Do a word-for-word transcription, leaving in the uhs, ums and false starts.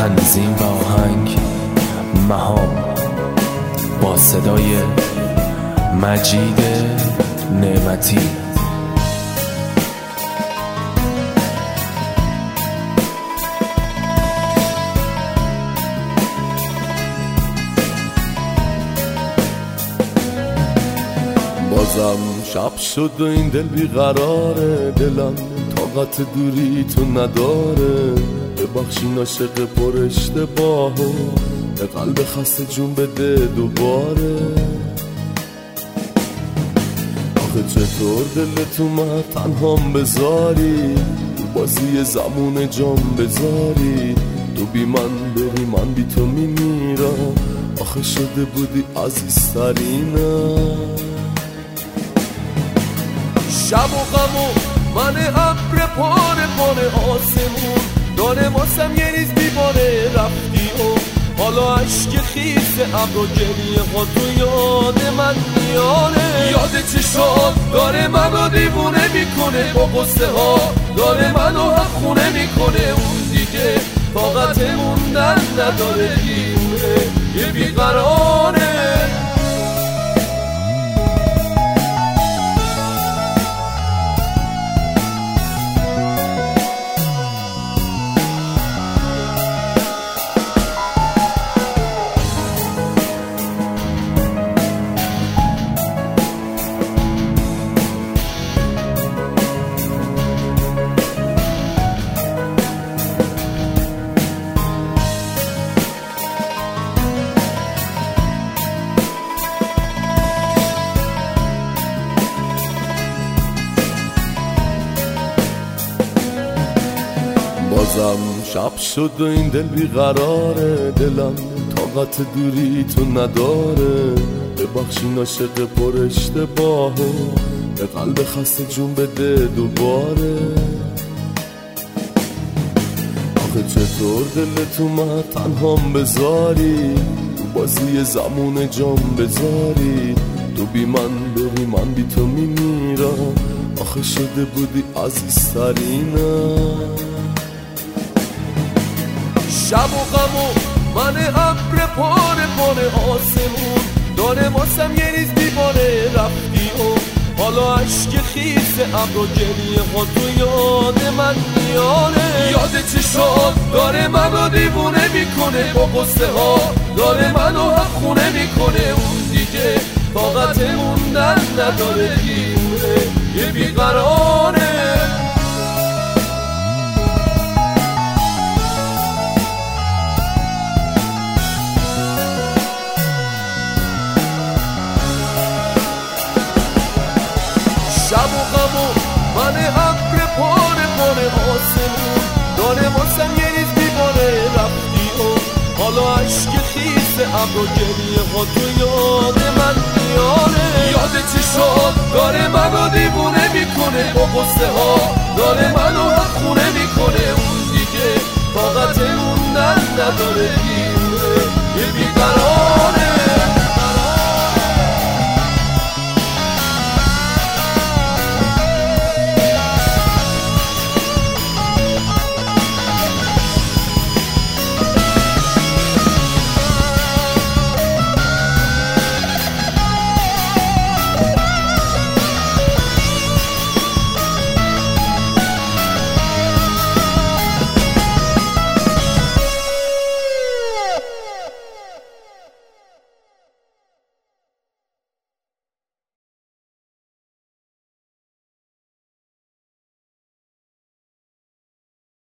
تنظیم و آهنگ مهام با صدای مجید نعمتی. بازم شب شد و این دل بیقراره، دلم طاقت دوری تو نداره. ببخشین عاشق پر اشتباهو، به قلب خسته جون بده دوباره. آخه چطور دلت اومد تنهام بذاری، تو بازی زمون جام بذاری. تو بی من بری من بی تو میمیرم، آخه شده بودی عزیزترینم. شب و غم و من ابر پاره پاره آسمون داره واسم یه ریز بیباره رفتی و حالا عشق خیس ابر و گریه ها تو یاد من میاره. یاد چشات داره منو دیوونه میکنه، با قصه ها داره منو خونه میکنه. اون دیگه طاقت موندن نداره، دیونه یه بیقراره. بازم شب شد و این دل بیقراره، دلم طاقت دوری تو نداره. ببخشین عاشق پر اشتباهو، به قلب خسته جون بده دوباره. آخه چطور دلت اومد تنهام بذاری، تو بازی زمون جام بذاری. تو بی من بری من بی تو میمیرم، آخه شده بودی عزیزترینم. شب و غم و من ابر پاره پاره آسمون داره واسم یه ریز بیباره رفتی و حالا عشق خیس ابر و گریه ها تو یاد من میاره. یاد چشات داره منو دیوونه میکنه، با قصه ها داره منو خونه میکنه. اون دیگه طاقت موندن نداره، دیونه یه بیقراره. شب و غم و من ابر پاره پاره آسمون داره واسم یه ریز بیباره رفتی و حالا عشق خیس ابر و گریه ها تو یاد من میاره. یاد چشات داره منو دیوونه میکنه، با قصه ها داره منو خونه میکنه. اون دیگه طاقت موندن نداره، دیونه یه بیقرار.